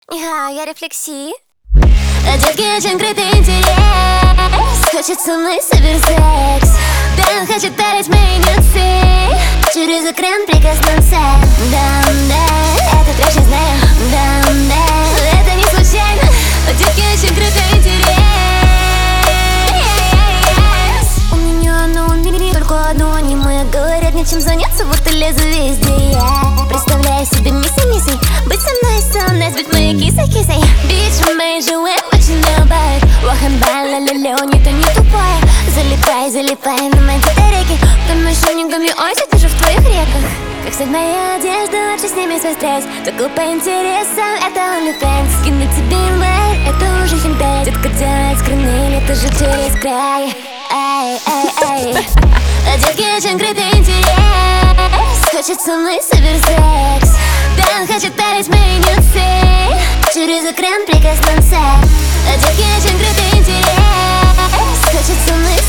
Я рефлексии. Детки, очень крытый интерес. Хочет со мной суперсекс. Да, он хочет дарить мои нюцы. Через экран прикоснуться. Да, это точно знаю. Да, это не случайно. Детки, очень крутый интерес. У меня на уме только одно аниме. Говорят, нечем заняться, вот и лезу везде я. Представляю себе миссой быть со мной, so nice, быть моей кисой. Bitch, мои живы очень добавят. Ваханбай, ля-ля-ля, не-то не тупая. Залипай на мои батарейки. Там мошенниками, ой, я же в твоих реках. Как вся моя одежда, лучше сними свой стресс. Только по интересам, это OnlyFans. Скину тебе email, это уже хентай. Детка делает скрины, это же через край. Ай. Детки, очень крытый интерес. Хочет со мной суперсекс. Да, он хочет дарить мои нюцы. Через экран прикоснуться. Детки, очень крутый интерес. Хочет со мной